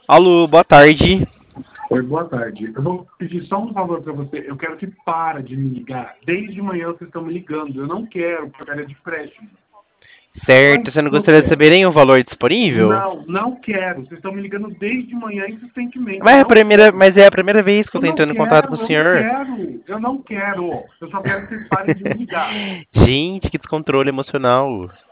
Alô, boa tarde. Oi, boa tarde. Eu vou pedir só um favor para você. Eu quero que para de me ligar. Desde manhã vocês estão me ligando. Eu não quero porcaria de empréstimo. Só Certo, isso você não que eu gostaria de quero. saber nem o valor disponível? Não, não quero. Vocês estão me ligando desde manhã insistentemente. Eu Mas não quero. é a primeira vez que eu Eu tô não entrando em contato com o quero, eu não senhor. quero. Eu não quero. Eu só quero que vocês parem de me ligar. Gente, que descontrole emocional.